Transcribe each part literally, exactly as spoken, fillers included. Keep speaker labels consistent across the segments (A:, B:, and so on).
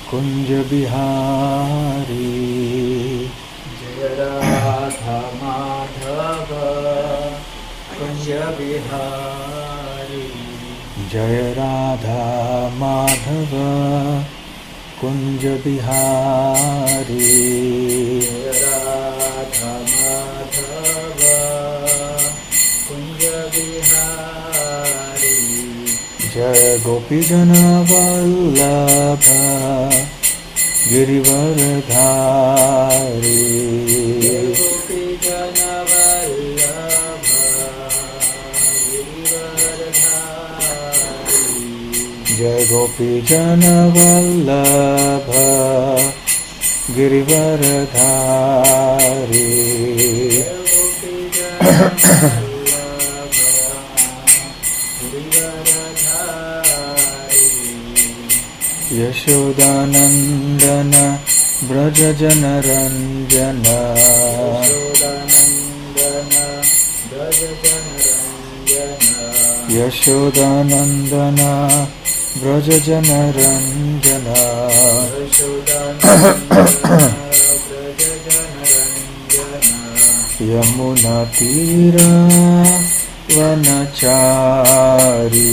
A: कुंज बिहारी
B: जय राधा माधव कुंज बिहारी
A: जय राधा माधव कुंज बिहारी
B: जय राधा माधव कुंज बिहारी
A: जय गोपी जन वल्लभ गिरिवरधारी
B: गोपी जन वल्लभ गिरिवरधारी
A: जय गोपी जन वल्लभ गिरिवरधारी यशोदानंदन ब्रज जन रंजन यशोदानंदन ब्रज जन रंजन यमुना तीरा वनचारी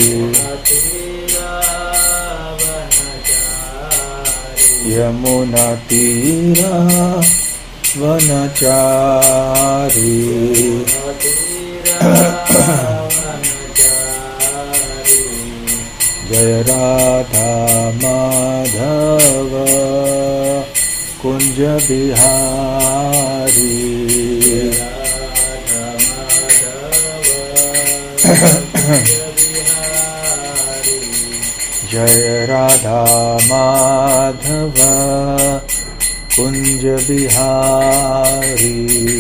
A: यमुना तीरा वनचारी जय राधा माधव कुंज बिहारी जय राधा माधव कुंज बिहारी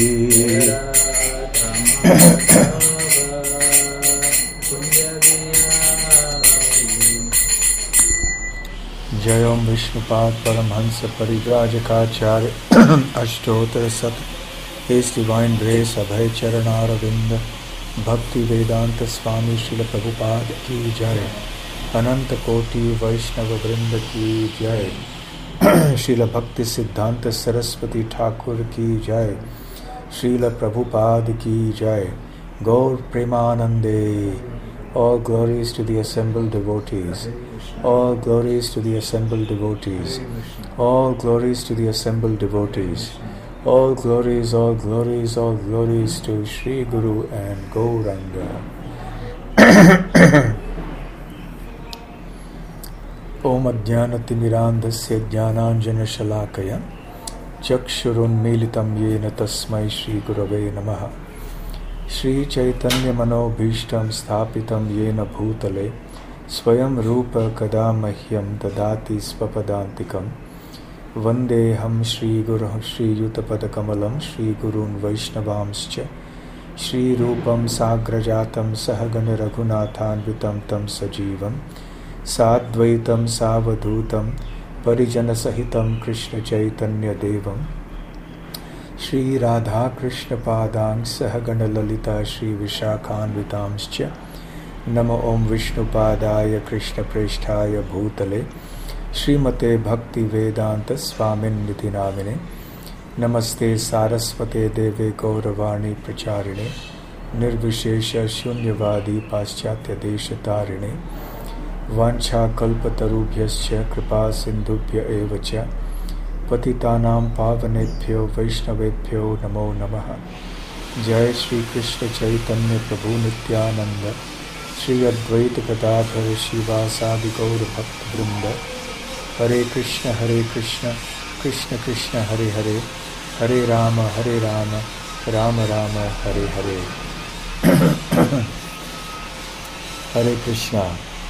A: जय ओम विष्णुपाद परमहंस परिव्राजकाचार्य अष्टोत्तर शत His Divine Grace अभय चरणारविंद भक्ति वेदांत स्वामी श्रील प्रभुपाद की जय। अनंत कोटि वैष्णव वृंद की जय। श्रील भक्ति सिद्धांत सरस्वती ठाकुर की जय। श्रील प्रभुपाद की जय। गौर प्रेमानंदे। All glories to the assembled devotees. All glories to the assembled devotees. All glories to the assembled devotees. All glories, all glories, all glories to Sri Guru and Gauranga. Om Adhyanatimmirandhasya Jnananjanashalakaya Chakshurunmilitam Yena Tasmai Shri Gurave Namaha. Shri Chaitanya Manobhishtam Sthapitam Yena Bhutale Swayam Rupa Kadamahyam Dadati Svapadantikam Vandeham Shri Guru Shri Yutapadakamalam Shri Gurun Vaishnavamscha Shri Rupam Sagrajatam Sahagana Raghunathanvitam Tam Sajivam Sadvaitam Savadhutam Parijana Sahitam Krishna Chaitanya Devam Shri Radha Krishna Padang Sahagana Lalita Shri Vishakhanvitamscha Namo Om Vishnu Padaya Krishna Presthaya Bhutale Srimate Bhakti Vedanta Swamin Niti Namine Namaste Saraswate Deve Gauravani Pracharine Nirvishesha Shunyavadi Paschatya Deshatarine Vancha Kalpatarubhyascha Kripa Sindhubhya Evacha Patitanam Pavanebhyo Vaishnavebhyo Namo Namaha. Jai Shri Krishna Chaitanya Prabhu Nityananda Shri Advaita Gadadhara Shivasadi Gaura Bhakta Vrinda Hare Krishna Hare Krishna Krishna Krishna Hare Hare Hare Rama Hare Rama Rama Rama Hare Hare. Hare Krishna.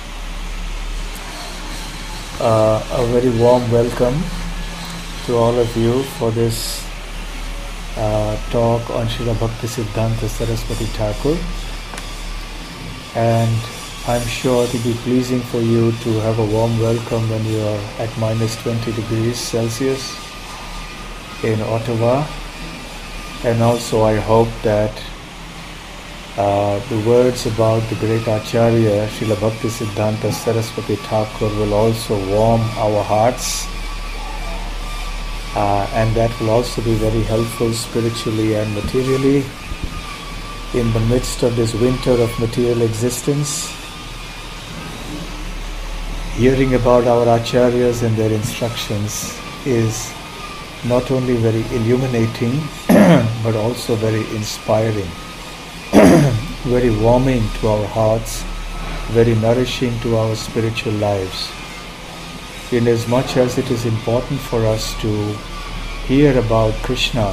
A: Uh, a very warm welcome to all of you for this uh, talk on Srila Bhakti Siddhanta Saraswati Thakur, and I'm sure it will be pleasing for you to have a warm welcome when you are at minus twenty degrees Celsius in Ottawa, and also I hope that uh, the words about the great Acharya, Srila Bhaktisiddhanta Saraswati Thakur, will also warm our hearts. Uh, and that will also be very helpful spiritually and materially in the midst of this winter of material existence. Hearing about our Acharyas and their instructions is not only very illuminating but also very inspiring, very warming to our hearts, very nourishing to our spiritual lives. Inasmuch as it is important for us to hear about Krishna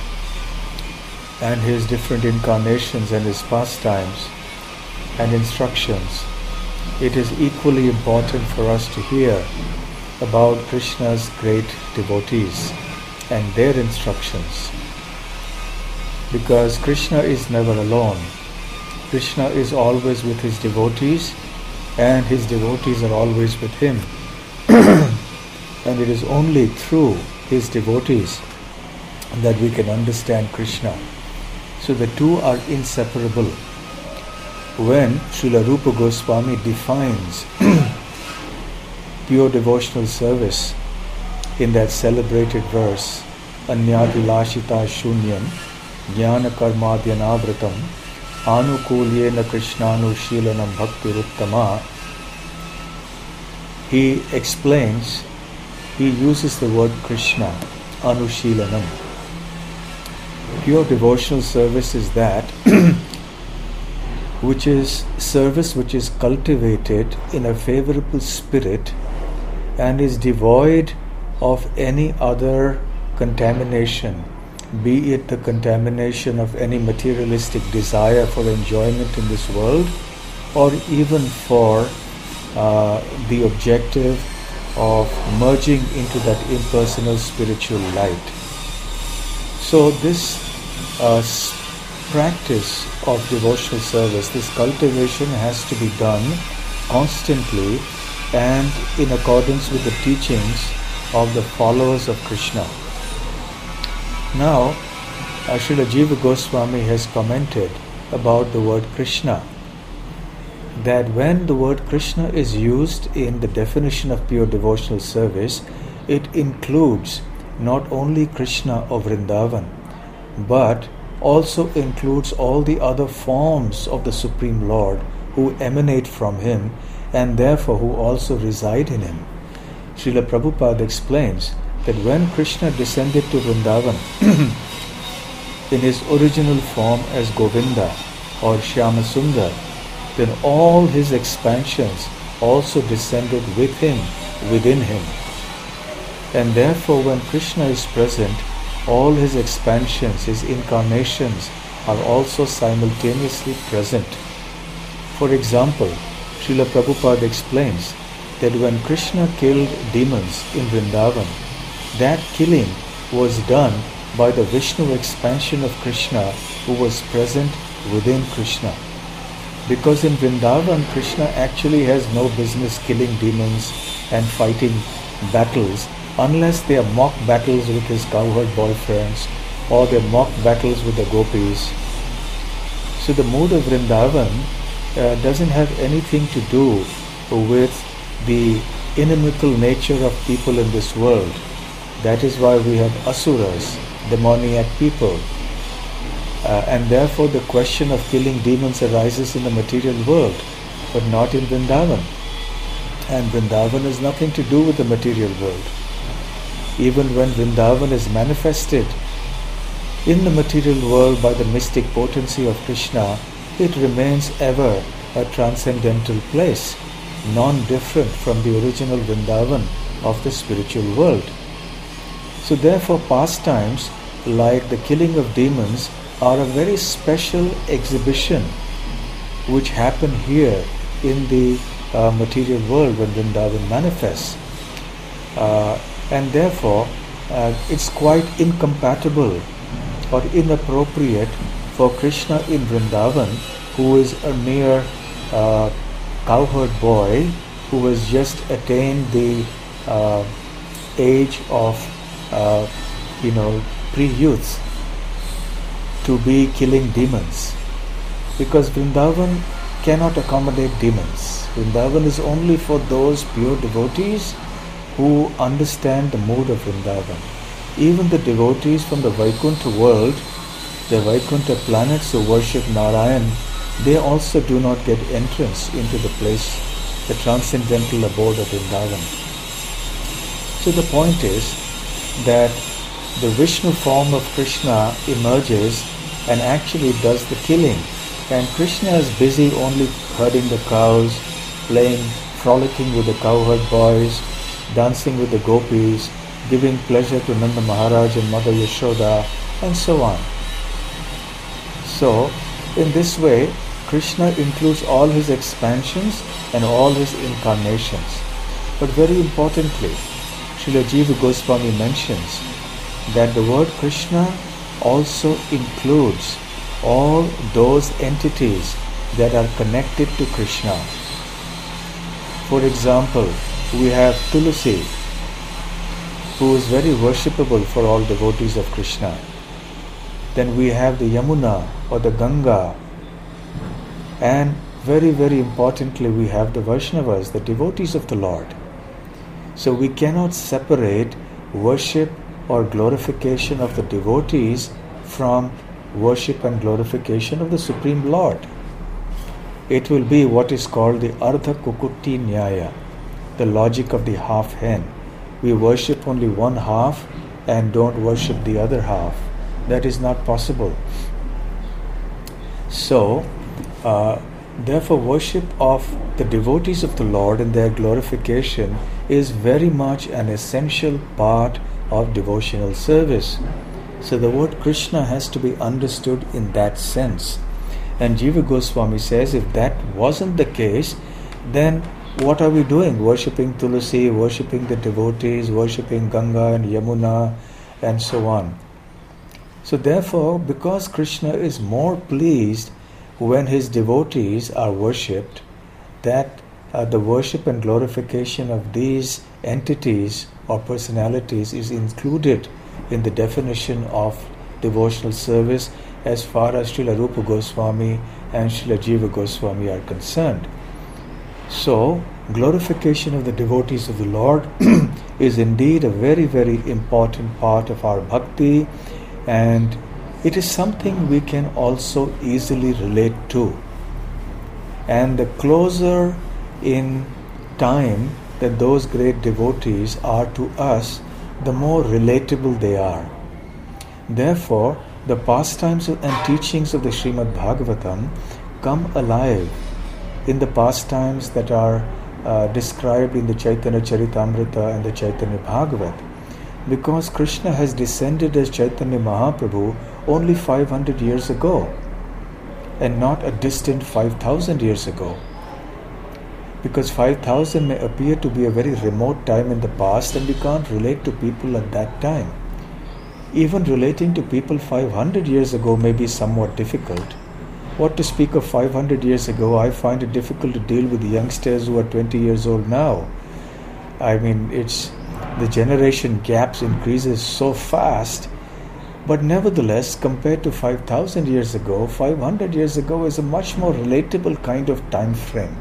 A: and his different incarnations and his pastimes and instructions, it is equally important for us to hear about Krishna's great devotees and their instructions. Because Krishna is never alone. Krishna is always with his devotees, and his devotees are always with him. And it is only through his devotees that we can understand Krishna. So the two are inseparable. When Srila Rupa Goswami defines pure devotional service in that celebrated verse, Anyadilashita Shunyam Jnana Karmadhyanavratam Anukulyena Krishnanushilanam Bhaktiruttama, he explains, he uses the word Krishna, Anushilanam. Pure devotional service is that which is service which is cultivated in a favorable spirit and is devoid of any other contamination, be it the contamination of any materialistic desire for enjoyment in this world, or even for uh, the objective of merging into that impersonal spiritual light. So this uh, practice of devotional service, this cultivation has to be done constantly and in accordance with the teachings of the followers of Krishna. Now, Srila Jiva Goswami has commented about the word Krishna, that when the word Krishna is used in the definition of pure devotional service, it includes not only Krishna of Vrindavan, but also includes all the other forms of the Supreme Lord who emanate from him and therefore who also reside in him. Srila Prabhupada explains that when Krishna descended to Vrindavan in his original form as Govinda or Shyamasundar, then all his expansions also descended with him, within him. And therefore when Krishna is present, all his expansions, his incarnations are also simultaneously present. For example, Srila Prabhupada explains that when Krishna killed demons in Vrindavan, that killing was done by the Vishnu expansion of Krishna who was present within Krishna. Because in Vrindavan, Krishna actually has no business killing demons and fighting battles unless they are mock battles with his cowherd boyfriends or they are mock battles with the gopis. So the mood of Vrindavan uh, doesn't have anything to do with the inimical nature of people in this world. That is why we have asuras, demoniac people. Uh, and therefore the question of killing demons arises in the material world, but not in Vrindavan. And Vrindavan has nothing to do with the material world. Even when Vrindavan is manifested in the material world by the mystic potency of Krishna, it remains ever a transcendental place, non-different from the original Vrindavan of the spiritual world. So therefore pastimes like the killing of demons are a very special exhibition which happen here in the uh, material world when Vrindavan manifests. Uh, and therefore uh, it's quite incompatible or inappropriate for Krishna in Vrindavan, who is a mere uh, cowherd boy who has just attained the uh, age of uh, you know pre-youth, to be killing demons. because Vrindavan cannot accommodate demons. Vrindavan is only for those pure devotees who understand the mood of Vrindavan. Even the devotees from the Vaikuntha world, the Vaikuntha planets who worship Narayan, they also do not get entrance into the place, the transcendental abode of Vrindavan. So the point is that the Vishnu form of Krishna emerges and actually does the killing. And Krishna is busy only herding the cows, playing, frolicking with the cowherd boys, dancing with the gopis, giving pleasure to Nanda Maharaj and Mother Yashoda, and so on. So, in this way, Krishna includes all his expansions and all his incarnations. But very importantly, Srila Jiva Goswami mentions that the word Krishna also includes all those entities that are connected to Krishna. For example, we have Tulasi, who is very worshipable for all devotees of Krishna. Then we have the Yamuna or the Ganga. And very, very importantly, we have the Vaishnavas, the devotees of the Lord. So we cannot separate worship or glorification of the devotees from worship and glorification of the Supreme Lord. It will be what is called the Ardha Kukutti Nyaya, the logic of the half hen. We worship only one half and don't worship the other half. That is not possible. So, uh, therefore, worship of the devotees of the Lord and their glorification is very much an essential part of devotional service. So the word Krishna has to be understood in that sense. And Jiva Goswami says, if that wasn't the case, then what are we doing? Worshipping Tulasi, worshipping the devotees, worshipping Ganga and Yamuna, and so on. So therefore, because Krishna is more pleased when his devotees are worshipped, that uh, the worship and glorification of these entities or personalities is included in the definition of devotional service as far as Srila Rupa Goswami and Srila Jiva Goswami are concerned. So, glorification of the devotees of the Lord is indeed a very, very important part of our bhakti, and it is something we can also easily relate to. And the closer in time that those great devotees are to us, the more relatable they are. Therefore, the pastimes and teachings of the Srimad Bhagavatam come alive in the pastimes that are uh, described in the Chaitanya Charitamrita and the Chaitanya Bhagavat, because Krishna has descended as Chaitanya Mahaprabhu only five hundred years ago and not a distant five thousand years ago. Because five thousand may appear to be a very remote time in the past and we can't relate to people at that time. Even relating to people five hundred years ago may be somewhat difficult. What to speak of five hundred years ago, I find it difficult to deal with the youngsters who are twenty years old now. I mean, it's the generation gaps increases so fast, but nevertheless, compared to five thousand years ago, five hundred years ago is a much more relatable kind of time frame.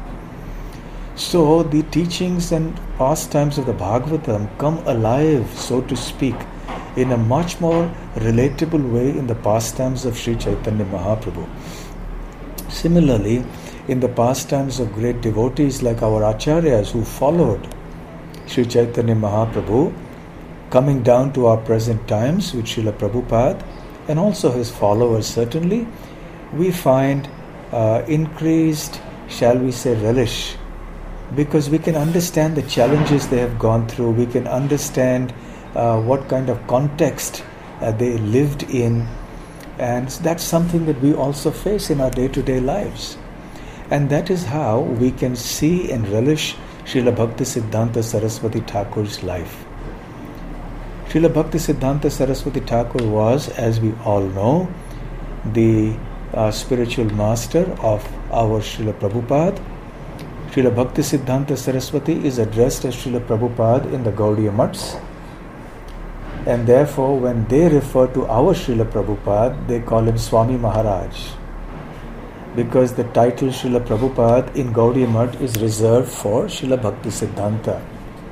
A: So the teachings and pastimes of the Bhagavatam come alive, so to speak, in a much more relatable way in the pastimes of Sri Chaitanya Mahaprabhu. Similarly, in the pastimes of great devotees like our Acharyas who followed Sri Chaitanya Mahaprabhu, coming down to our present times with Srila Prabhupada and also his followers certainly, we find uh, increased, shall we say, relish, because we can understand the challenges they have gone through, we can understand uh, what kind of context uh, they lived in, and that's something that we also face in our day-to-day lives. And that is how we can see and relish Srila Bhakti Siddhanta Saraswati Thakur's life. Srila Bhakti Siddhanta Saraswati Thakur was, as we all know, the uh, spiritual master of our Srila Prabhupada. Srila Bhakti Siddhanta Saraswati is addressed as Srila Prabhupada in the Gaudiya Mats, and therefore when they refer to our Srila Prabhupada, they call him Swami Maharaj, because the title Srila Prabhupada in Gaudiya Math is reserved for Srila Bhaktisiddhanta.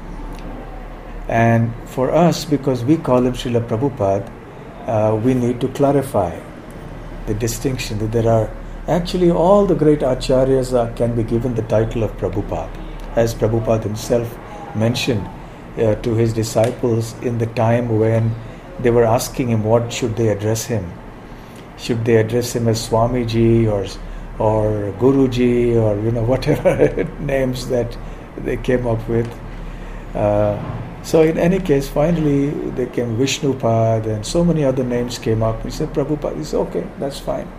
A: And for us, because we call him Srila Prabhupada, uh, we need to clarify the distinction that there are actually all the great acharyas are, can be given the title of Prabhupada, as Prabhupada himself mentioned uh, to his disciples in the time when they were asking him what should they address him. Should they address him as Swamiji or or Guruji or you know whatever names that they came up with. Uh, so in any case, finally they came Vishnupad and so many other names came up. He said Prabhupada. He said okay, that's fine.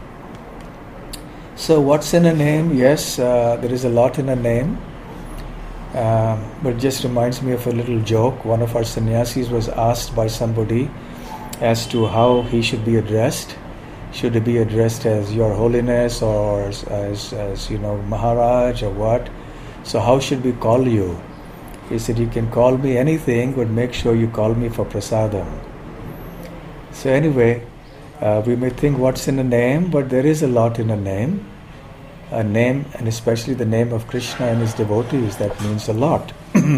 A: So what's in a name? Yes, uh, there is a lot in a name. Um, but it just reminds me of a little joke. One of our sannyasis was asked by somebody as to how he should be addressed. Should he be addressed as Your Holiness or as, as, as you know, Maharaj or what? So how should we call you? He said, you can call me anything, but make sure you call me for prasadam. So anyway, uh, we may think what's in a name, but there is a lot in a name. A name, and especially the name of Krishna and his devotees, that means a lot.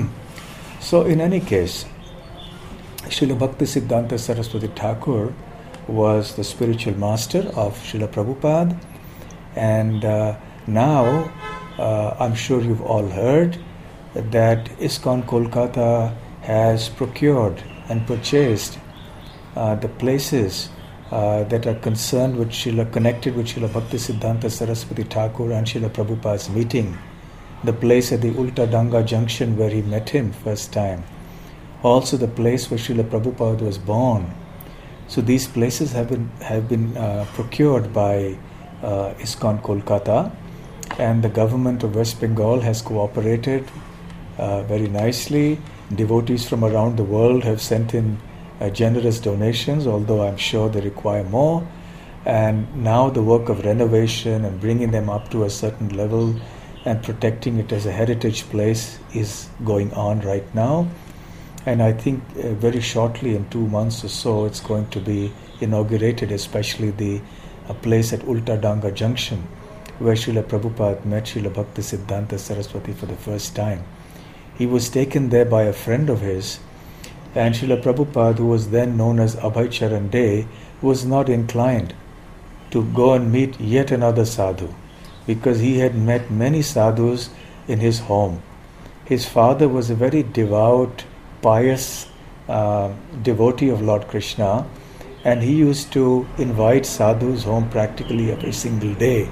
A: So in any case, Srila Bhaktisiddhanta Saraswati Thakur was the spiritual master of Srila Prabhupada, and uh, now uh, I'm sure you've all heard that ISKCON Kolkata has procured and purchased uh, the places uh, that are concerned with Srila, connected with Srila Bhaktisiddhanta Saraswati Thakur and Srila Prabhupada's meeting. The place at the Ulta Danga Junction where he met him first time. Also the place where Srila Prabhupada was born. So these places have been have been uh, procured by uh, ISKCON Kolkata, and the government of West Bengal has cooperated uh, very nicely. Devotees from around the world have sent in uh, generous donations, although I'm sure they require more. And now the work of renovation and bringing them up to a certain level and protecting it as a heritage place is going on right now. And I think uh, very shortly, in two months or so, it's going to be inaugurated, especially the uh, place at Ulta Danga Junction, where Srila Prabhupada met Srila Bhaktisiddhanta Saraswati for the first time. He was taken there by a friend of his, and Srila Prabhupada, who was then known as Abhay Charan De, was not inclined to go and meet yet another sadhu, because he had met many sadhus in his home. His father was a very devout, pious uh, devotee of Lord Krishna, and he used to invite sadhus home practically every single day.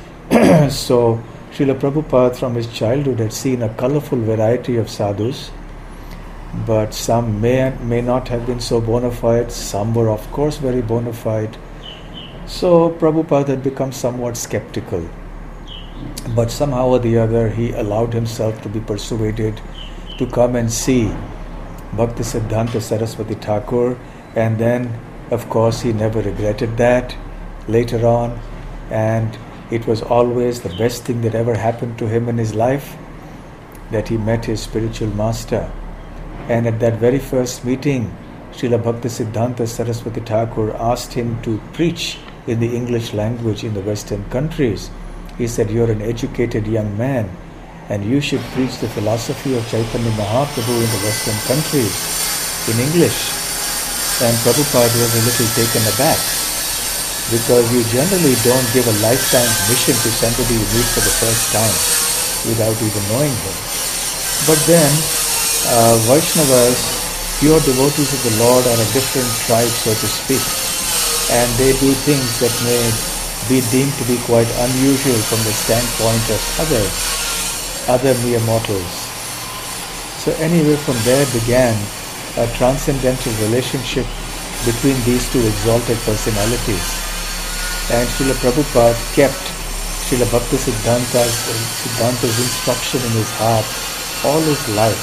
A: So Srila Prabhupada from his childhood had seen a colorful variety of sadhus, but some may may not have been so bona fide, some were of course very bona fide. So Prabhupada had become somewhat skeptical, but somehow or the other he allowed himself to be persuaded to come and see Bhaktisiddhanta Saraswati Thakur, and then of course he never regretted that later on, and it was always the best thing that ever happened to him in his life, that he met his spiritual master. And at that very first meeting, Srila Bhaktisiddhanta Saraswati Thakur asked him to preach in the English language in the Western countries. He said, "You're an educated young man, and you should preach the philosophy of Chaitanya Mahaprabhu in the Western countries in English." And Prabhupada was a little taken aback, because you generally don't give a lifetime mission to somebody you meet for the first time without even knowing him. But then, uh, Vaishnavas, pure devotees of the Lord, are a different tribe, so to speak, and they do things that may be deemed to be quite unusual from the standpoint of others. other mere mortals. So anyway, from there began a transcendental relationship between these two exalted personalities. And Srila Prabhupada kept Srila Bhaktisiddhanta's Siddhanta's instruction in his heart all his life.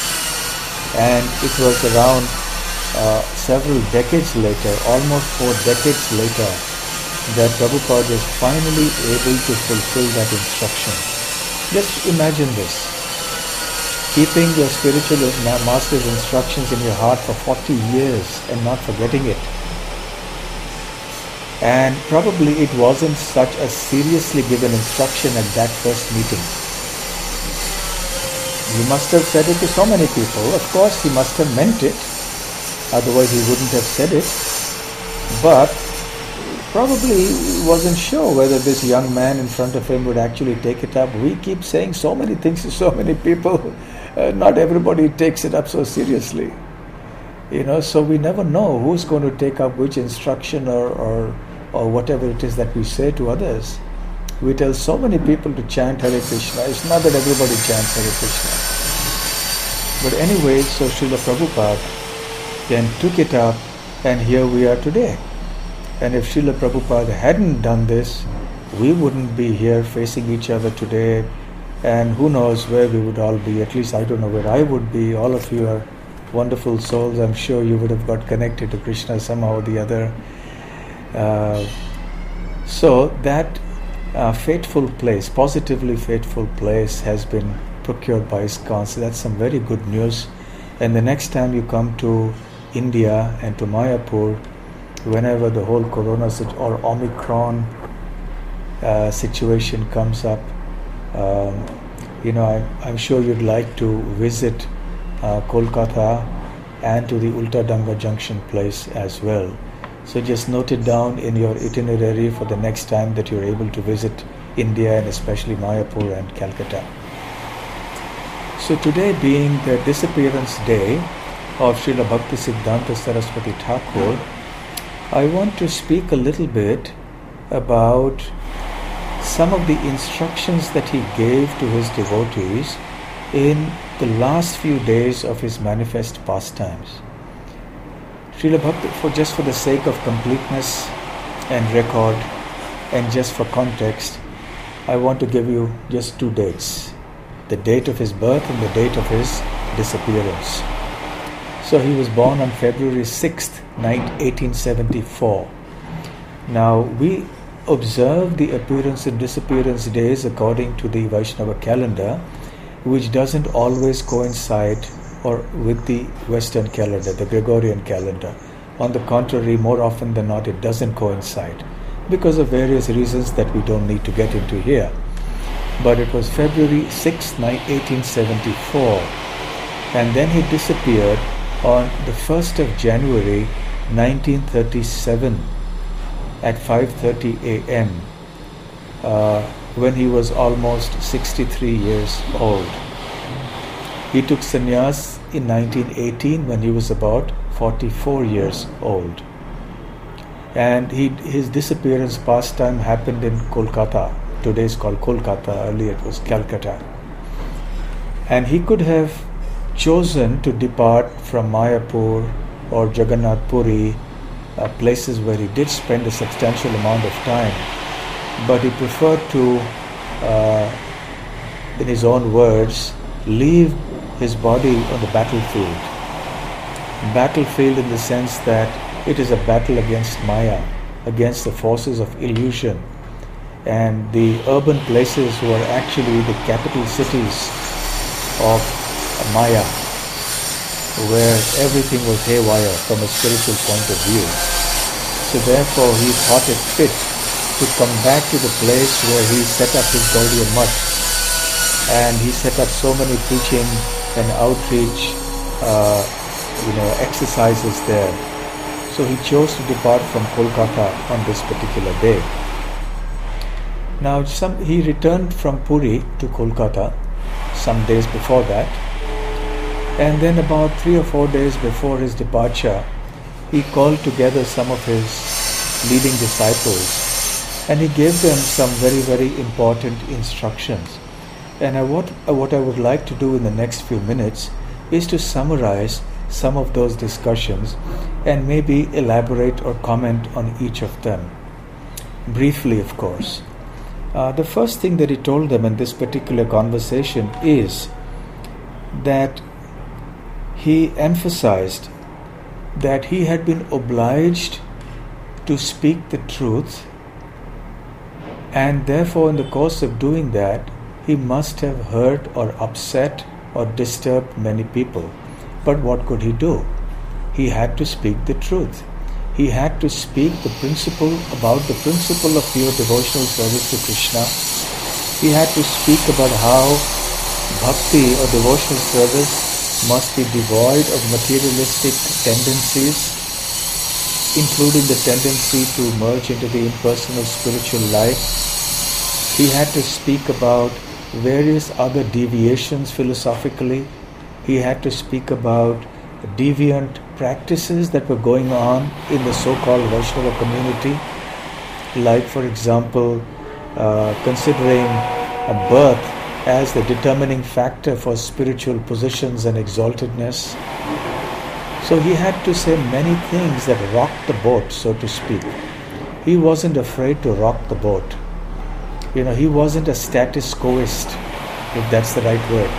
A: And it was around uh, several decades later, almost four decades later, that Prabhupada was finally able to fulfill that instruction. Just imagine this. Keeping your spiritual master's instructions in your heart for forty years and not forgetting it. And probably it wasn't such a seriously given instruction at that first meeting. He must have said it to so many people. Of course, he must have meant it. Otherwise, he wouldn't have said it. But probably he wasn't sure whether this young man in front of him would actually take it up. We keep saying so many things to so many people. Uh, not everybody takes it up so seriously. You know, so we never know who's going to take up which instruction or, or or whatever it is that we say to others. We tell so many people to chant Hare Krishna. It's not that everybody chants Hare Krishna. But anyway, so Srila Prabhupada then took it up, and here we are today. And if Srila Prabhupada hadn't done this, we wouldn't be here facing each other today, and who knows where we would all be. At least I don't know where I would be. All of you are wonderful souls. I'm sure you would have got connected to Krishna somehow or the other. Uh, so that uh, fateful place, positively fateful place, has been procured by ISKCON. So that's some very good news. And the next time you come to India and to Mayapur, whenever the whole corona sit- or Omicron uh, situation comes up, um, you know, I'm, I'm sure you'd like to visit uh, Kolkata and to the Ulta Danga Junction place as well. So just note it down in your itinerary for the next time that you're able to visit India, and especially Mayapur and Calcutta. So today being the disappearance day of Srila Bhaktisiddhanta Saraswati Thakur, I want to speak a little bit about some of the instructions that he gave to his devotees in the last few days of his manifest pastimes. Srila Bhakti, for just for the sake of completeness and record and just for context, I want to give you just two dates. The date of his birth and the date of his disappearance. So he was born on February sixth, eighteen seventy-four. Now we observe the appearance and disappearance days according to the Vaishnava calendar, which doesn't always coincide or with the Western calendar, the Gregorian calendar. On the contrary, more often than not, it doesn't coincide because of various reasons that we don't need to get into here. But it was February sixth, eighteen seventy-four, and then he disappeared on the first of January nineteen thirty-seven at five thirty a.m. Uh, when he was almost sixty-three years old. He took sannyas in nineteen eighteen when he was about forty-four years old. And he, his disappearance pastime happened in Kolkata. Today is called Kolkata, earlier it was Calcutta. And he could have chosen to depart from Mayapur or Jagannath Puri, uh, places where he did spend a substantial amount of time. But he preferred to, uh, in his own words, leave his body on the battlefield. Battlefield in the sense that it is a battle against Maya, against the forces of illusion. And the urban places were actually the capital cities of Maya, where everything was haywire from a spiritual point of view. So therefore he thought it fit to come back to the place where he set up his Gaudiya Math. And he set up so many teaching and outreach uh, you know, exercises there. So he chose to depart from Kolkata on this particular day. Now some, he returned from Puri to Kolkata some days before that. And then about three or four days before his departure, he called together some of his leading disciples and he gave them some very, very important instructions. And I, what, what I would like to do in the next few minutes is to summarize some of those discussions and maybe elaborate or comment on each of them. Briefly, of course. Uh, the first thing that he told them in this particular conversation is that he emphasized that he had been obliged to speak the truth, and therefore in the course of doing that he must have hurt or upset or disturbed many people. But what could he do? He had to speak the truth. he had to speak the principle about the principle of pure devotional service to Krishna. He had to speak about how bhakti or devotional service must be devoid of materialistic tendencies, including the tendency to merge into the impersonal spiritual life. He had to speak about various other deviations philosophically. He had to speak about deviant practices that were going on in the so-called Vaishnava community, like, for example, uh, considering a birth as the determining factor for spiritual positions and exaltedness. So he had to say many things that rocked the boat, so to speak. He wasn't afraid to rock the boat. You know, he wasn't a status quoist, if that's the right word.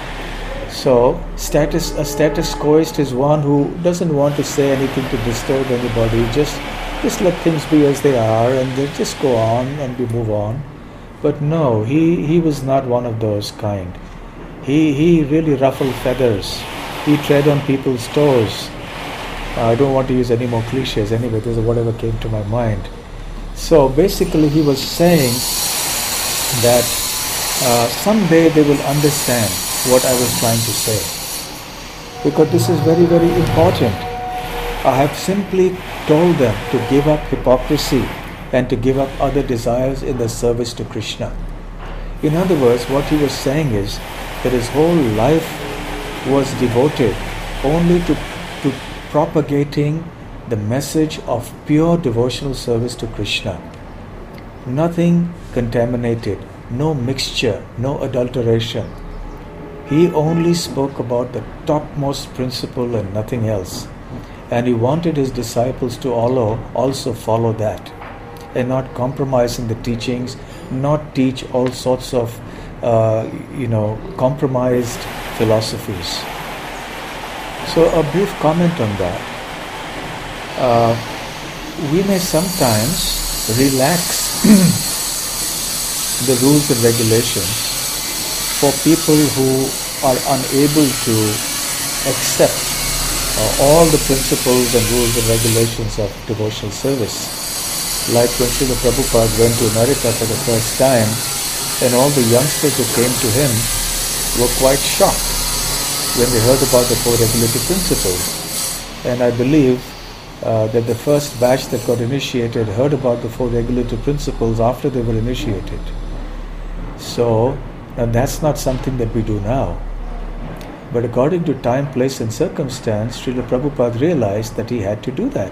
A: So, status a status quoist is one who doesn't want to say anything to disturb anybody, just just let things be as they are and they just go on and we move on. But no, he, he was not one of those kind. He he really ruffled feathers. He tread on people's toes. I don't want to use any more cliches anyway, this is whatever came to my mind. So basically he was saying that uh, someday they will understand what I was trying to say, because this is very, very important. I have simply told them to give up hypocrisy and to give up other desires in the service to Krishna. In other words, what he was saying is that his whole life was devoted only to, to propagating the message of pure devotional service to Krishna. Nothing contaminated, no mixture, no adulteration. He only spoke about the topmost principle and nothing else. And he wanted his disciples to also follow that and not compromise in the teachings, not teach all sorts of, uh, you know, compromised philosophies. So a brief comment on that. Uh, we may sometimes relax the rules and regulations for people who are unable to accept uh, all the principles and rules and regulations of devotional service. Like when Srila Prabhupada went to America for the first time, and all the youngsters who came to him were quite shocked when they heard about the four regulative principles. And I believe uh, that the first batch that got initiated heard about the four regulative principles after they were initiated. So, now that's not something that we do now. But according to time, place and circumstance, Srila Prabhupada realized that he had to do that.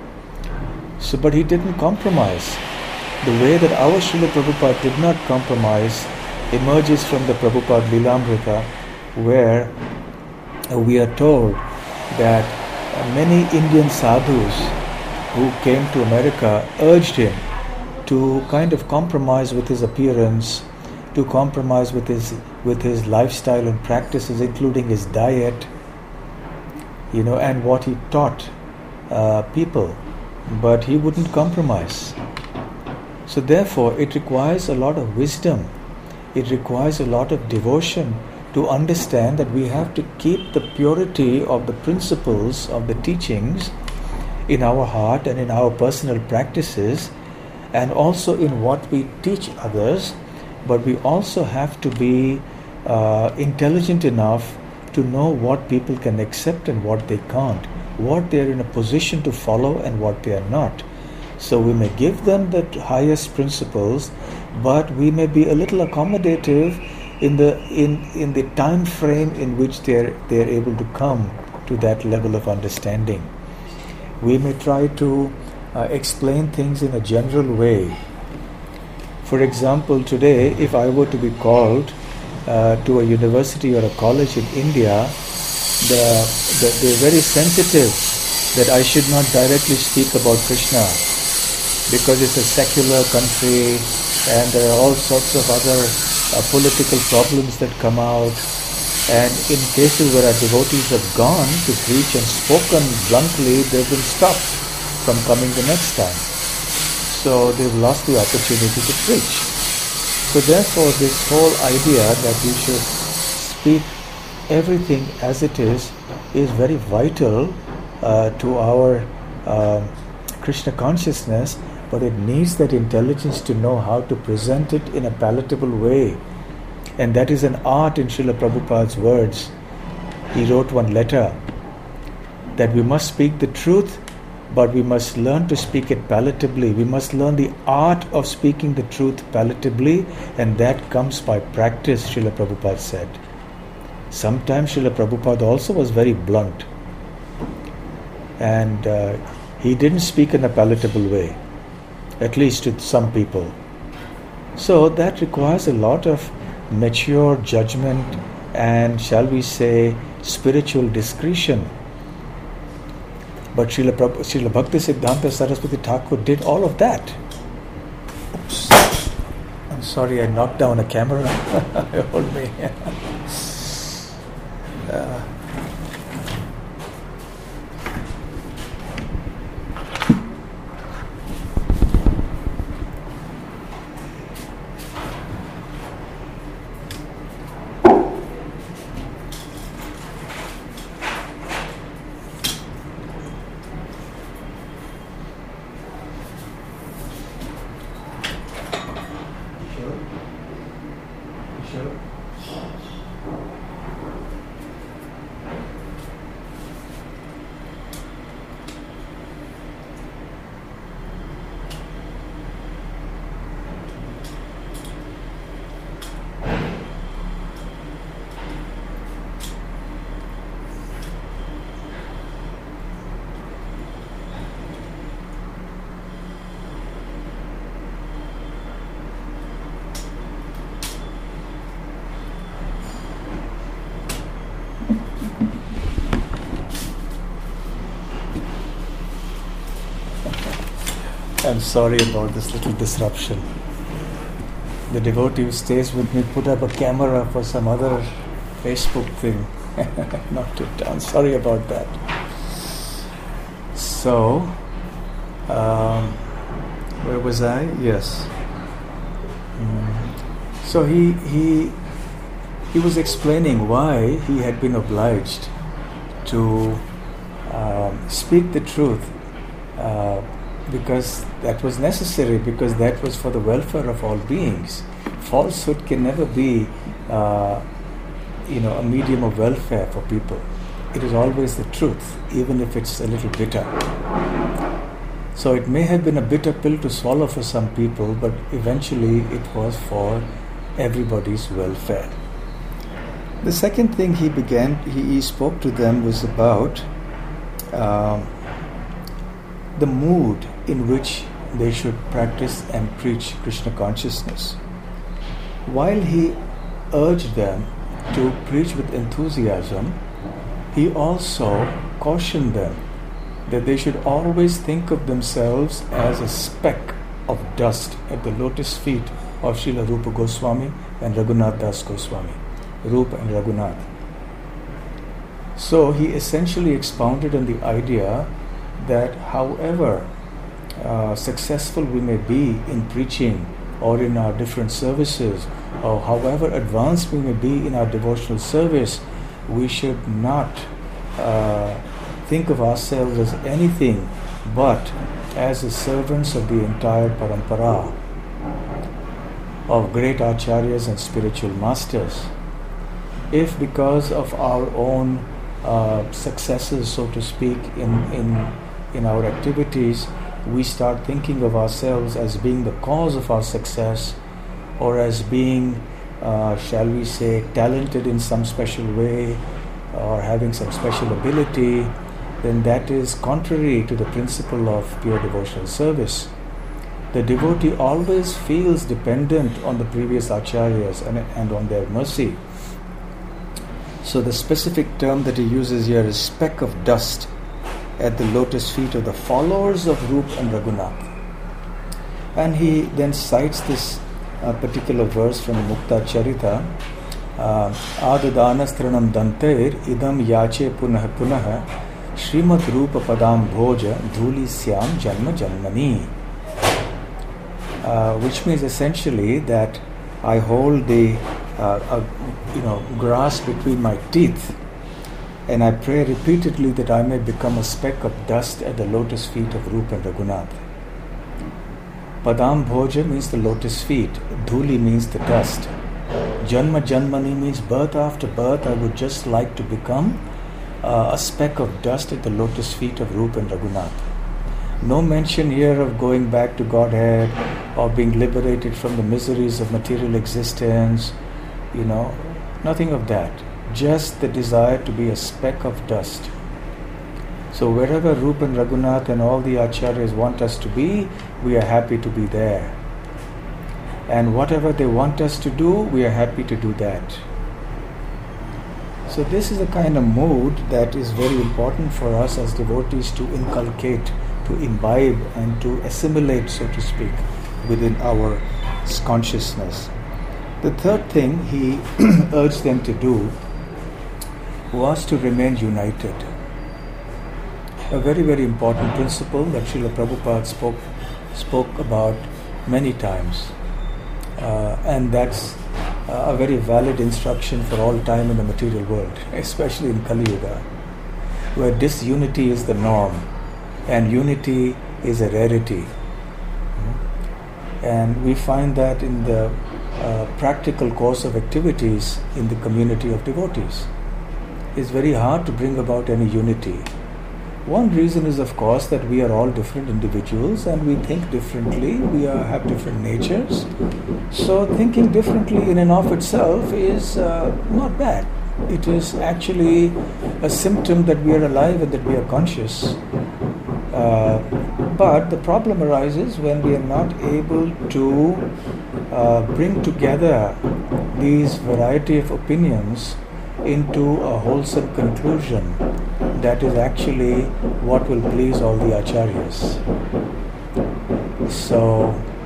A: So, but he didn't compromise. The way that our Srila Prabhupada did not compromise emerges from the Prabhupada Lilamrita, where we are told that many Indian sadhus who came to America urged him to kind of compromise with his appearance, to compromise with his with his lifestyle and practices, including his diet, you know, and what he taught uh, people, but he wouldn't compromise. So therefore, it requires a lot of wisdom. It requires a lot of devotion to understand that we have to keep the purity of the principles of the teachings in our heart and in our personal practices, and also in what we teach others. But we also have to be uh, intelligent enough to know what people can accept and what they can't, what they are in a position to follow and what they are not. So we may give them the highest principles, but we may be a little accommodative in the in, in the time frame in which they are they are able to come to that level of understanding. We may try to uh, explain things in a general way. For example, today, if I were to be called uh, to a university or a college in India, the, the, they're very sensitive that I should not directly speak about Krishna, because it's a secular country and there are all sorts of other uh, political problems that come out. And in cases where our devotees have gone to preach and spoken bluntly, they've been stopped from coming the next time. So they've lost the opportunity to preach. So therefore, this whole idea that we should speak everything as it is is very vital uh, to our um, Krishna consciousness, but it needs that intelligence to know how to present it in a palatable way. And that is an art in Srila Prabhupada's words. He wrote one letter that we must speak the truth, but we must learn to speak it palatably. We must learn the art of speaking the truth palatably, and that comes by practice, Srila Prabhupada said. Sometimes Srila Prabhupada also was very blunt, and uh, he didn't speak in a palatable way, at least to some people. So that requires a lot of mature judgment and, shall we say, spiritual discretion. But Srila, Prabhu, Srila Bhakti Siddhanta Saraswati Thakur did all of that. Oops. I'm sorry I knocked down a camera. Hold me. uh, I'm sorry about this little disruption. The devotee who stays with me put up a camera for some other Facebook thing. Knocked it down. Sorry about that. So, um, where was I? Yes. Mm. So he he he was explaining why he had been obliged to um, speak the truth. Uh, because that was necessary, because that was for the welfare of all beings. Falsehood can never be uh, you know, a medium of welfare for people. It is always the truth, even if it's a little bitter. So it may have been a bitter pill to swallow for some people, but eventually it was for everybody's welfare. The second thing he began, he, he spoke to them was about um, the mood in which they should practice and preach Krishna consciousness. While he urged them to preach with enthusiasm, he also cautioned them that they should always think of themselves as a speck of dust at the lotus feet of Srila Rupa Goswami and Raghunath Das Goswami, Rupa and Raghunath. So he essentially expounded on the idea that however uh, successful we may be in preaching or in our different services, or however advanced we may be in our devotional service, we should not uh, think of ourselves as anything but as the servants of the entire parampara of great acharyas and spiritual masters. If because of our own uh, successes, so to speak, in, in in our activities, we start thinking of ourselves as being the cause of our success, or as being, uh, shall we say, talented in some special way, or having some special ability, then that is contrary to the principle of pure devotional service. The devotee always feels dependent on the previous acharyas and, and on their mercy. So the specific term that he uses here is speck of dust at the lotus feet of the followers of Rup and Raghunath. And he then cites this uh, particular verse from Mukta Charita, Adadhanastranam dantair idam yache punah punah Srimad Rupa Padam Bhoja Dhuli Syam Janma Janmani. Uh, which means essentially that I hold the uh, uh, you know grass between my teeth, and I pray repeatedly that I may become a speck of dust at the lotus feet of Rupa and Raghunath. Padam Bhoja means the lotus feet. Dhuli means the dust. Janma Janmani means birth after birth. I would just like to become uh, a speck of dust at the lotus feet of Rupa and Raghunath. No mention here of going back to Godhead or being liberated from the miseries of material existence. You know, nothing of that. Just the desire to be a speck of dust. So wherever Rupa and Raghunath and all the acharyas want us to be, we are happy to be there. And whatever they want us to do, we are happy to do that. So this is a kind of mood that is very important for us as devotees to inculcate, to imbibe and to assimilate, so to speak, within our consciousness. The third thing he urged them to do was to remain united. A very, very important principle that Srila Prabhupada spoke, spoke about many times. Uh, and that's uh, a very valid instruction for all time in the material world, especially in Kali Yuga, where disunity is the norm and unity is a rarity. And we find that in the uh, practical course of activities in the community of devotees. It's very hard to bring about any unity. One reason is, of course, that we are all different individuals and we think differently, we are, have different natures. So thinking differently in and of itself is uh, not bad. It is actually a symptom that we are alive and that we are conscious. Uh, but the problem arises when we are not able to uh, bring together these variety of opinions into a wholesome conclusion that is actually what will please all the acharyas. So,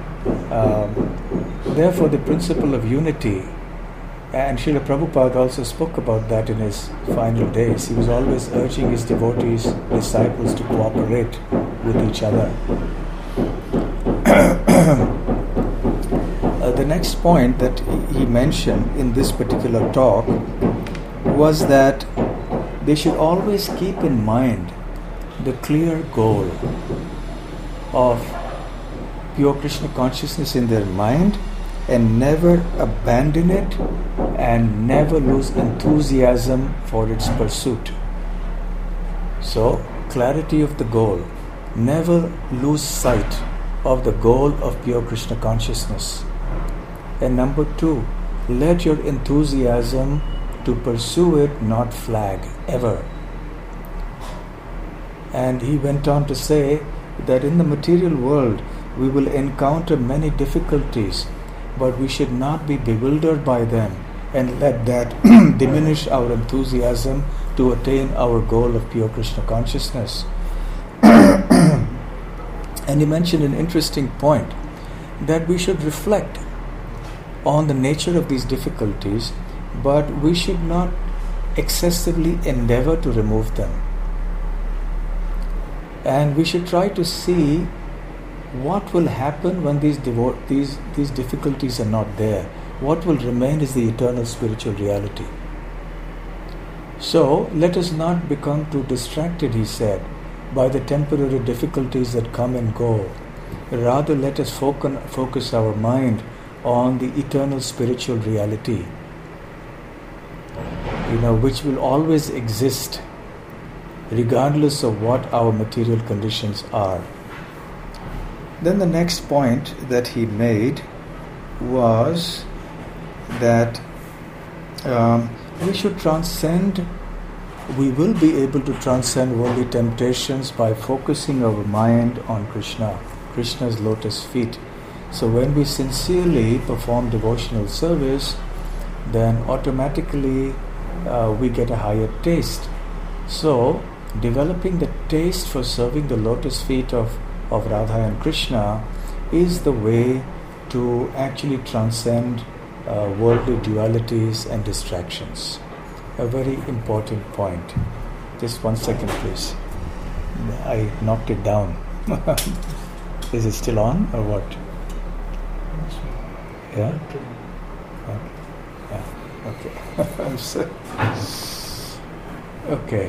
A: um, therefore the principle of unity, and Srila Prabhupada also spoke about that in his final days. He was always urging his devotees, disciples to cooperate with each other. uh, the next point that he mentioned in this particular talk was that they should always keep in mind the clear goal of pure Krishna consciousness in their mind and never abandon it and never lose enthusiasm for its pursuit. So, clarity of the goal. Never lose sight of the goal of pure Krishna consciousness. And number two, let your enthusiasm to pursue it not flag, ever. And he went on to say that in the material world we will encounter many difficulties, but we should not be bewildered by them and let that diminish our enthusiasm to attain our goal of pure Krishna consciousness. And he mentioned an interesting point, that we should reflect on the nature of these difficulties, but we should not excessively endeavor to remove them. And we should try to see what will happen when these devo- these these difficulties are not there. What will remain is the eternal spiritual reality. So let us not become too distracted, he said, by the temporary difficulties that come and go. Rather, let us focus, focus our mind on the eternal spiritual reality, you know, which will always exist regardless of what our material conditions are. Then the next point that he made was that um, we should transcend, we will be able to transcend worldly temptations by focusing our mind on Krishna, Krishna's lotus feet. So when we sincerely perform devotional service, then automatically uh, we get a higher taste. So developing the taste for serving the lotus feet of, of Radha and Krishna is the way to actually transcend uh, worldly dualities and distractions. A very important point. Just one second, please. I knocked it down. Is it still on or what? Yeah? Okay. Yeah. Okay. I'm sorry. Okay.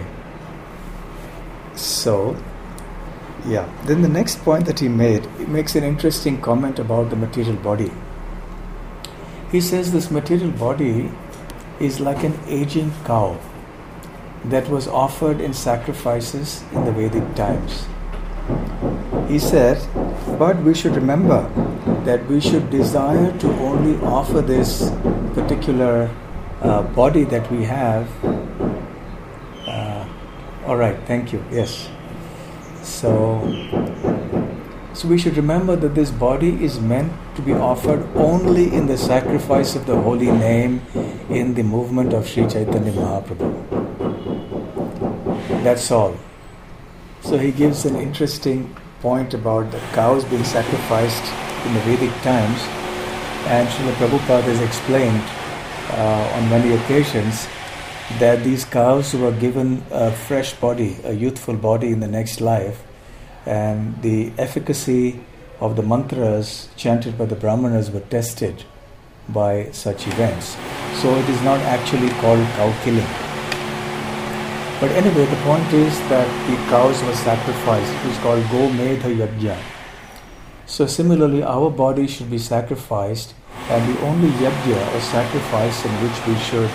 A: So, yeah. Then the next point that he made, he makes an interesting comment about the material body. He says this material body is like an aging cow that was offered in sacrifices in the Vedic times. He said, but we should remember that we should desire to only offer this particular uh, body that we have. Uh, all right, thank you. Yes. So, so we should remember that this body is meant to be offered only in the sacrifice of the holy name in the movement of Sri Chaitanya Mahaprabhu. That's all. So he gives an interesting point about the cows being sacrificed in the Vedic times, and Srila Prabhupada has explained uh, on many occasions that these cows were given a fresh body, a youthful body in the next life, and the efficacy of the mantras chanted by the Brahmanas were tested by such events. So it is not actually called cow killing. But anyway, the point is that the cows were sacrificed. It is called Gomedha Yajna. So similarly, our body should be sacrificed, and the only yajna or sacrifice in which we should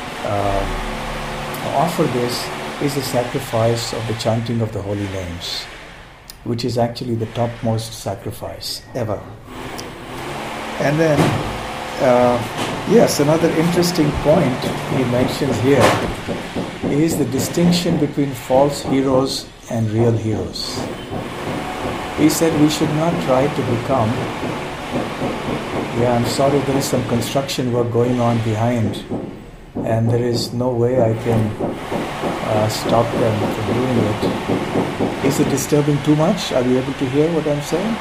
A: uh, offer this is the sacrifice of the chanting of the holy names, which is actually the topmost sacrifice ever. And then, uh, yes, another interesting point he mentions here is the distinction between false heroes and real heroes. He said we should not try to become, yeah, I'm sorry, there is some construction work going on behind, and there is no way I can uh, stop them from doing it. Is it disturbing too much? Are you able to hear what I'm saying?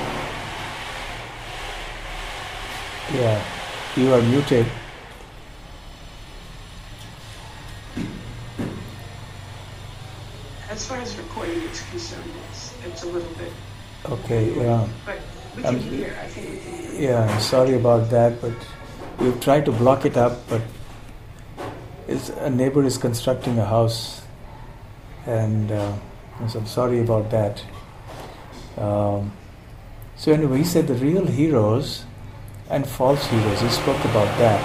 A: Yeah, you are muted.
C: As far as recording is concerned, it's, it's a little bit...
A: Okay, yeah.
C: But we can
A: Um,
C: hear, I think we can hear.
A: Yeah, I'm sorry about that, but we've tried to block it up, but it's, a neighbor is constructing a house, and uh, so I'm sorry about that. Um, so anyway, he said the real heroes and false heroes, he spoke about that.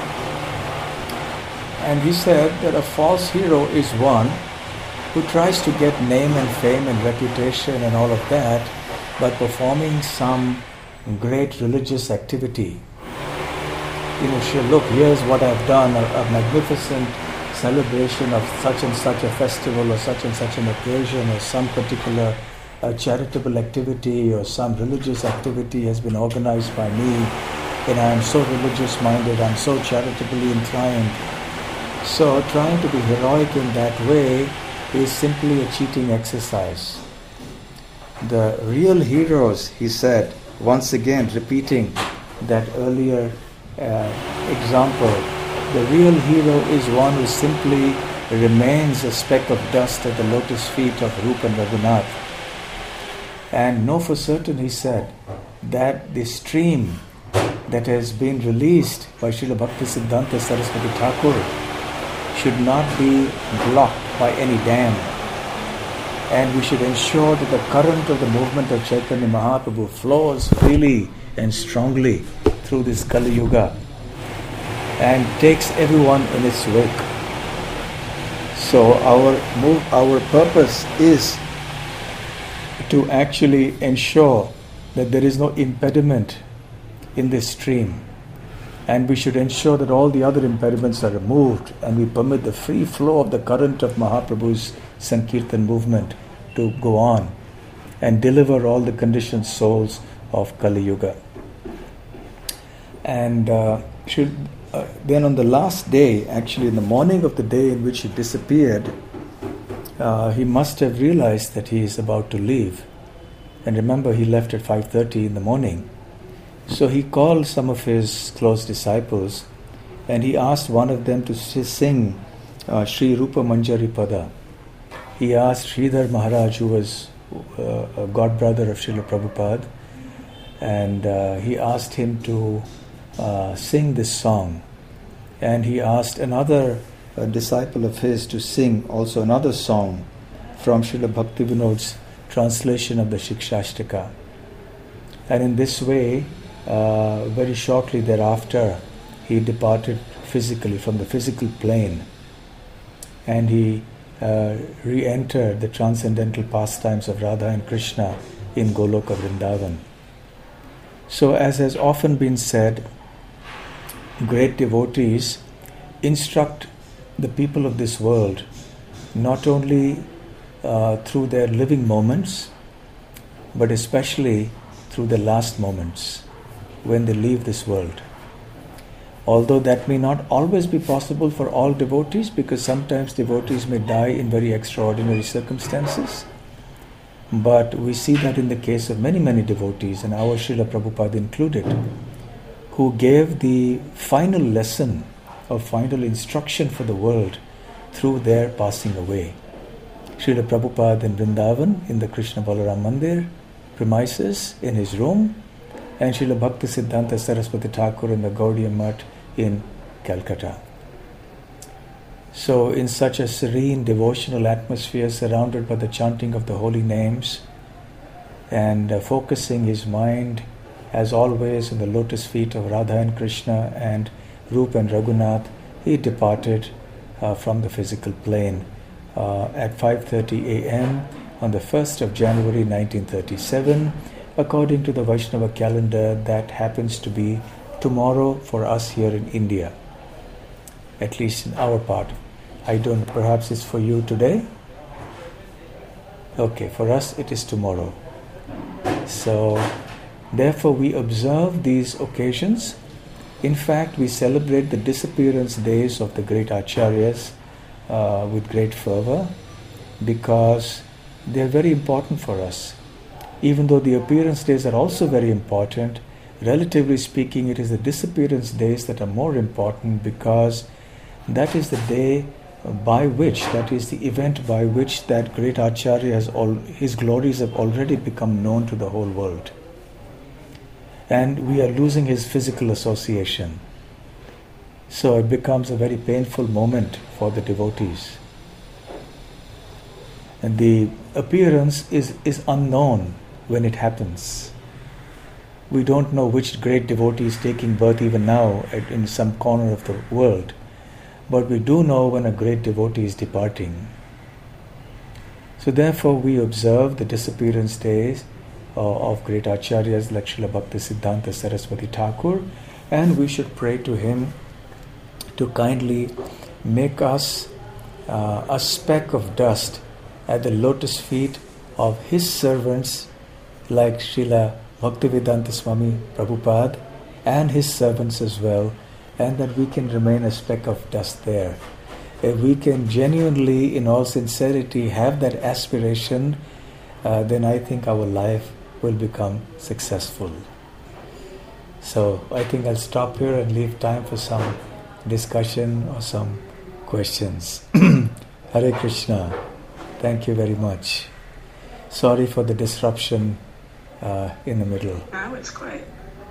A: And he said that a false hero is one who tries to get name and fame and reputation and all of that by performing some great religious activity. You know, she'll look, here's what I've done, a, a magnificent celebration of such and such a festival or such and such an occasion or some particular uh, charitable activity or some religious activity has been organized by me, and I am so religious minded, I'm so charitably inclined. So trying to be heroic in that way is simply a cheating exercise. The real heroes, he said, once again repeating that earlier uh, example, the real hero is one who simply remains a speck of dust at the lotus feet of Rupa and Raghunath. And know for certain, he said, that the stream that has been released by Srila Bhaktisiddhanta Saraswati Thakur should not be blocked by any dam. And we should ensure that the current of the movement of Chaitanya Mahaprabhu flows freely and strongly through this Kali Yuga and takes everyone in its wake. So our move, our purpose is to actually ensure that there is no impediment in this stream. And we should ensure that all the other impediments are removed and we permit the free flow of the current of Mahaprabhu's Sankirtan movement to go on and deliver all the conditioned souls of Kali Yuga. And uh, should, uh, then on the last day, actually in the morning of the day in which he disappeared, uh, he must have realized that he is about to leave. And remember, he left at five thirty in the morning. So he called some of his close disciples and he asked one of them to sing uh, Sri Rupa Manjari Pada. He asked Sridhar Maharaj, who was uh, a godbrother of Srila Prabhupada, and uh, he asked him to uh, sing this song. And he asked another a disciple of his to sing also another song from Srila Bhaktivinoda's translation of the Shikshashtaka. And in this way, uh, very shortly thereafter, he departed physically from the physical plane, and he uh, re-entered the transcendental pastimes of Radha and Krishna in Goloka Vrindavan. So, as has often been said, great devotees instruct the people of this world not only uh, through their living moments, but especially through their last moments when they leave this world. Although that may not always be possible for all devotees, because sometimes devotees may die in very extraordinary circumstances, but we see that in the case of many, many devotees, and our Srila Prabhupada included, who gave the final lesson or final instruction for the world through their passing away. Srila Prabhupada in Vrindavan, in the Krishna Balaram Mandir premises, in his room, and Srila Bhakti Siddhanta Saraswati Thakur in the Gaudiya Math in Calcutta. So, in such a serene devotional atmosphere, surrounded by the chanting of the holy names, and uh, focusing his mind, as always, on the lotus feet of Radha and Krishna and Rup and Raghunath, he departed uh, from the physical plane uh, at five thirty a.m. on the first of January nineteen thirty-seven, according to the Vaishnava calendar. That happens to be tomorrow for us here in India, at least in our part. I don't, perhaps it's for you today? Okay, for us it is tomorrow. So, therefore we observe these occasions. In fact, we celebrate the disappearance days of the great acharyas uh, with great fervor, because they are very important for us. Even though the appearance days are also very important, relatively speaking, it is the disappearance days that are more important, because that is the day by which, that is the event by which that great Acharya has all, his glories have already become known to the whole world. And we are losing his physical association. So it becomes a very painful moment for the devotees. And the appearance is, is unknown when it happens. We don't know which great devotee is taking birth even now at, in some corner of the world. But we do know when a great devotee is departing. So therefore we observe the disappearance days uh, of great acharyas like Srila Bhakti Siddhanta Saraswati Thakur, and we should pray to him to kindly make us uh, a speck of dust at the lotus feet of his servants like Srila Bhaktivedanta Swami Prabhupada and his servants as well, and that we can remain a speck of dust there. If we can genuinely, in all sincerity, have that aspiration, uh, then I think our life will become successful. So I think I'll stop here and leave time for some discussion or some questions. Hare Krishna. Thank you very much. Sorry for the disruption uh, in the middle.
C: No, it's great.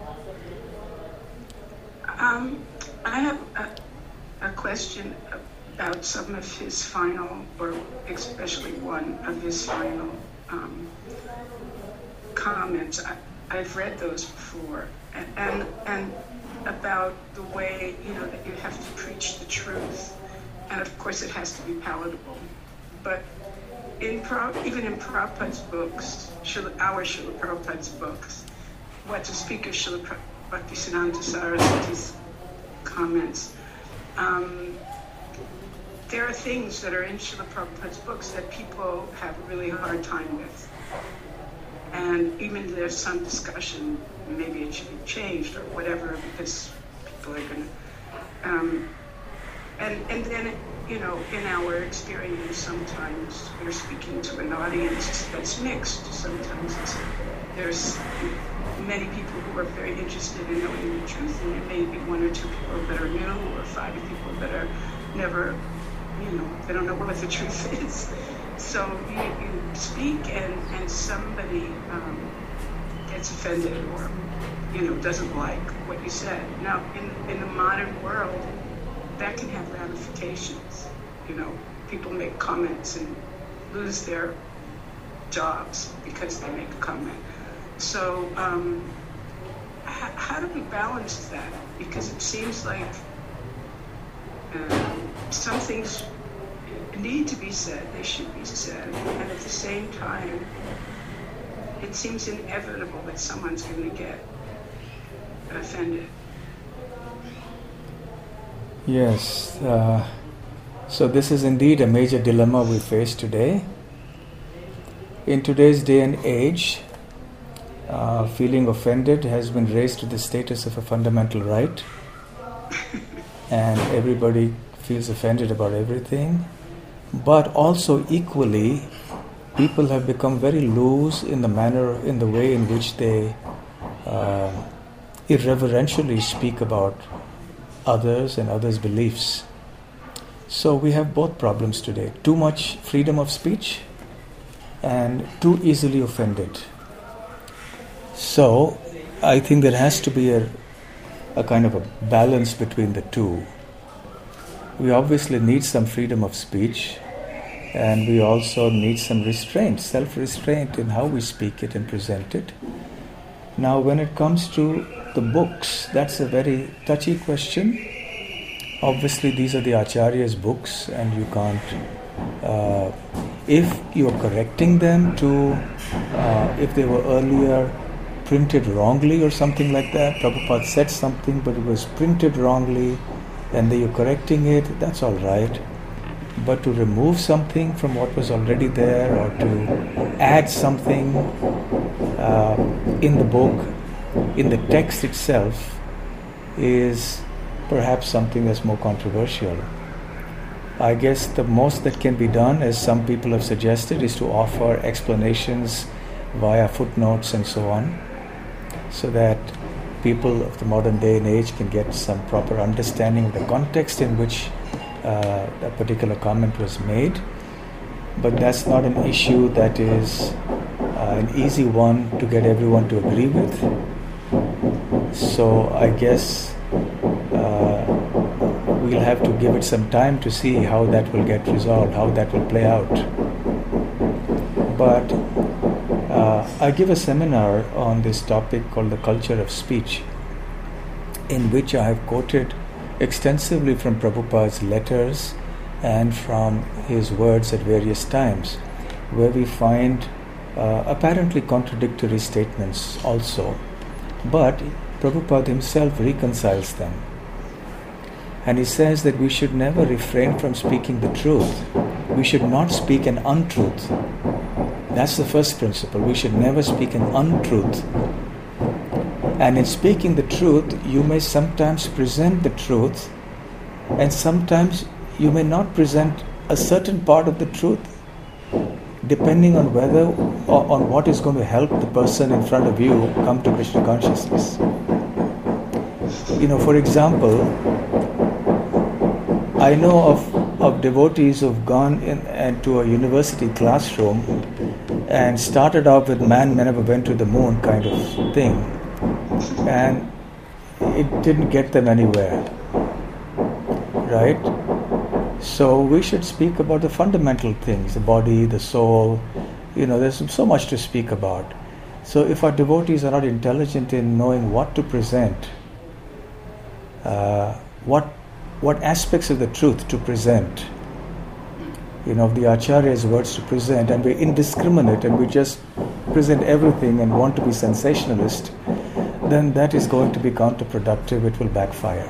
C: Um, I have a, a question about some of his final, or especially one of his final um, comments. I, I've read those before, and, and and about the way, you know, that you have to preach the truth, and of course it has to be palatable. But in Pro, even in Prabhupada's books, Srila, our Srila Prabhupada's books, what to speak of Srila Bhaktisiddhanta Saraswati's comments, um, there are things that are in Srila Prabhupada's books that people have a really hard time with. And even there's some discussion, maybe it should be changed or whatever, because people are going to... Um, and, and then, you know, in our experience, sometimes we're speaking to an audience that's mixed. Sometimes it's, there's many people who are very interested in knowing the truth, and there may be one or two people that are new, or five people that are never, you know, they don't know what the truth is. So you, you speak, and, and somebody um, gets offended, or, you know, doesn't like what you said. Now, in, in the modern world, that can have ramifications. You know, people make comments and lose their jobs because they make a comment. So um, h- how do we balance that? Because it seems like uh, some things need to be said, they should be said, and at the same time, it seems inevitable that someone's going to get offended.
A: Yes, uh, so this is indeed a major dilemma we face today. In today's day and age, uh, feeling offended has been raised to the status of a fundamental right, and everybody feels offended about everything. But also equally, people have become very loose in the manner, in the way in which they uh, irreverentially speak about others and others' beliefs. So we have both problems today. Too much freedom of speech and too easily offended. So I think there has to be a, a kind of a balance between the two. We obviously need some freedom of speech, and we also need some restraint, self-restraint in how we speak it and present it. Now, when it comes to the books, that's a very touchy question. Obviously, these are the Acharya's books, and you can't... Uh, if you're correcting them to... Uh, if they were earlier printed wrongly or something like that, Prabhupada said something but it was printed wrongly, and then you're correcting it, that's all right. But to remove something from what was already there, or to add something uh, in the book, in the text itself, is perhaps something that's more controversial. I guess the most that can be done, as some people have suggested, is to offer explanations via footnotes and so on, so that people of the modern day and age can get some proper understanding of the context in which uh, a particular comment was made. But that's not an issue that is uh, an easy one to get everyone to agree with. So I guess uh, we'll have to give it some time to see how that will get resolved, how that will play out. But uh, I give a seminar on this topic called The Culture of Speech, in which I have quoted extensively from Prabhupada's letters and from his words at various times, where we find uh, apparently contradictory statements also. But Prabhupada himself reconciles them. And he says that we should never refrain from speaking the truth. We should not speak an untruth. That's the first principle. We should never speak an untruth. And in speaking the truth, you may sometimes present the truth, and sometimes you may not present a certain part of the truth, depending on whether or on what is going to help the person in front of you come to Krishna consciousness. You know, for example, I know of, of devotees who've gone in and to a university classroom and started off with man never went to the moon kind of thing, and it didn't get them anywhere, right? So we should speak about the fundamental things, the body, the soul. You know, there's so much to speak about. So if our devotees are not intelligent in knowing what to present, uh, what what aspects of the truth to present, you know, the Acharya's words to present, and we're indiscriminate and we just present everything and want to be sensationalist, then that is going to be counterproductive. It will backfire.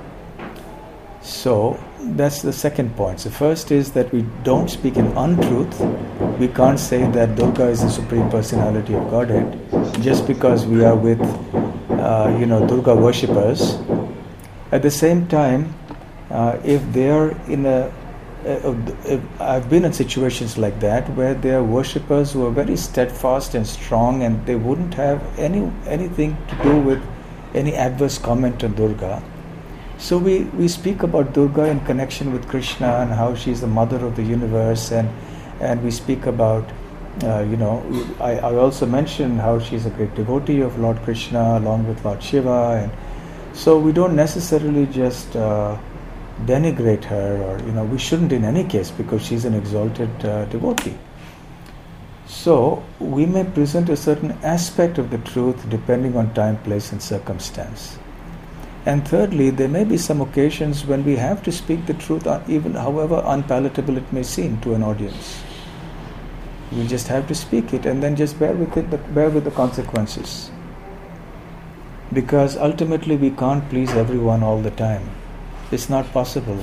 A: So that's the second point. So first is that we don't speak an untruth. We can't say that Durga is the Supreme Personality of Godhead just because we are with, uh, you know, Durga worshippers. At the same time, uh, if they are in a, uh, if I've been in situations like that where there are worshippers who are very steadfast and strong, and they wouldn't have any anything to do with any adverse comment on Durga. So we, we speak about Durga in connection with Krishna and how she's the mother of the universe, and and we speak about, uh, you know, I, I also mentioned how she's a great devotee of Lord Krishna along with Lord Shiva, and so we don't necessarily just uh, denigrate her, or you know, we shouldn't in any case, because she's an exalted uh, devotee. So we may present a certain aspect of the truth depending on time, place and circumstance. And thirdly, there may be some occasions when we have to speak the truth, even however unpalatable it may seem to an audience. We just have to speak it and then just bear with it, but bear with the consequences. Because ultimately we can't please everyone all the time. It's not possible.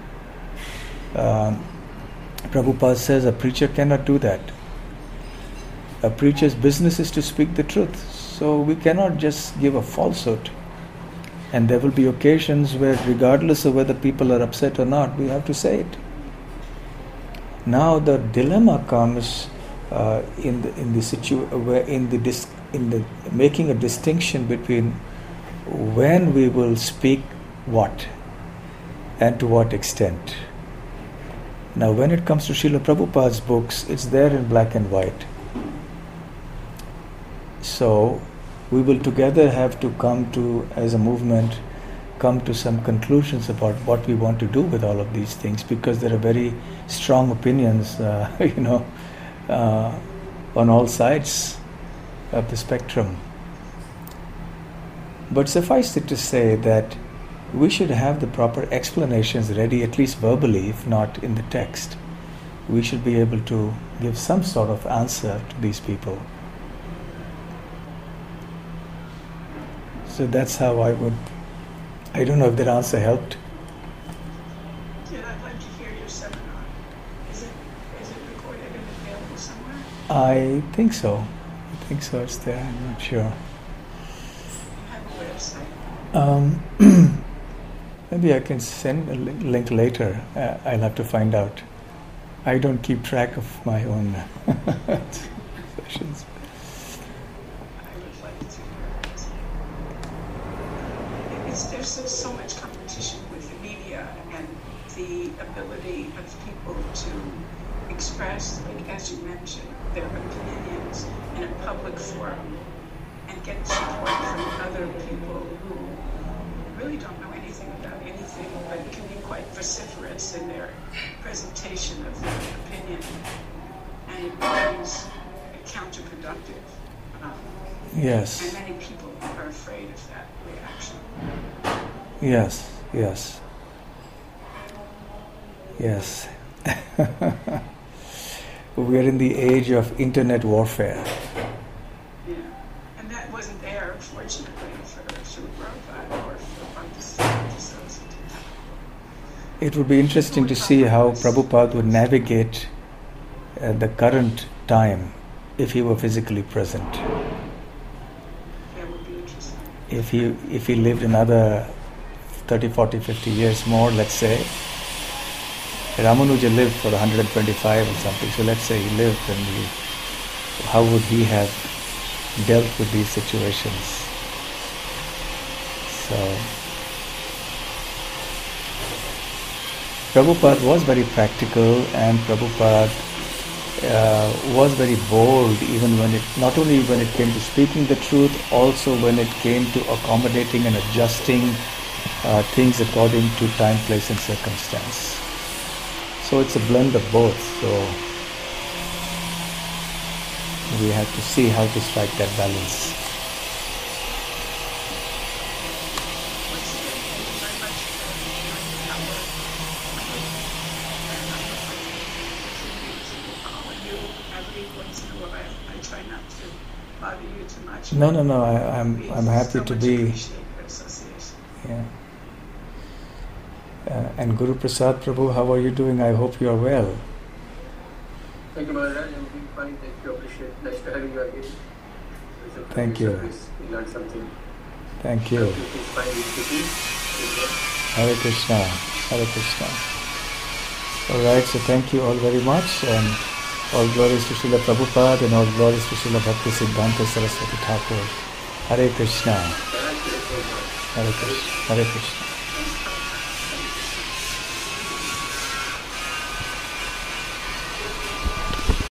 A: Um, Prabhupada says a preacher cannot do that. A preacher's business is to speak the truth. So we cannot just give a falsehood. And there will be occasions where, regardless of whether people are upset or not, we have to say it. Now the dilemma comes uh, in the in the situ where in the dis- in the making a distinction between when we will speak what and to what extent. Now, when it comes to Srila Prabhupada's books, it's there in black and white. So we will together have to come to, as a movement, come to some conclusions about what we want to do with all of these things, because there are very strong opinions, uh, you know, uh, on all sides of the spectrum. But suffice it to say that we should have the proper explanations ready, at least verbally, if not in the text. We should be able to give some sort of answer to these people. So that's how I would, I don't know if that answer helped.
C: Yeah, I'd like to hear your seminar. Is it, is it recorded and available somewhere?
A: I think so. I think so, it's there, I'm not sure.
C: You have a website?
A: Um, maybe I can send a li- link later. Uh, I'll have to find out. I don't keep track of my own sessions.
C: There's so, so much competition with the media and the ability of people to express, like as you mentioned, their opinions in a public forum and get support from other people who really don't know anything about anything, but can be quite vociferous in their presentation of their opinion, and it becomes counterproductive. Um,
A: Yes.
C: And many people are afraid of that reaction.
A: Yes, yes. Yes. We are in the age of internet warfare.
C: Yeah. And that wasn't there, fortunately, for Srila Prabhupada or for Bhaktisiddhanta.
A: It would be interesting to see how Prabhupada would navigate uh, the current time if he were physically present.
C: That would be interesting.
A: If he if he lived another thirty, forty, fifty years more, let's say. Ramanuja lived for one hundred twenty-five or something, so let's say he lived, and he, how would he have dealt with these situations? So, Prabhupada was very practical, and Prabhupada uh, was very bold, even when it, not only when it came to speaking the truth, also when it came to accommodating and adjusting uh, things according to time, place and circumstance. So it's a blend of both. So we have to see how to strike that balance. No, no, no. I, I'm I'm happy to be. Yeah. Uh, and Guru Prasad Prabhu, how are you doing? I hope you are well.
B: Thank you, Maharaj. I'm doing fine. Thank you. Appreciate. Nice to have you again.
A: Thank you.
B: Service. We learned something.
A: Thank you. Hare Krishna. Hare Krishna. All right. So thank you all very much, and all glories to Srila Prabhupada, and all glories to Srila Bhaktisiddhanta Saraswati Thakur. Hare Krishna. Hare Krishna. Hare Krishna.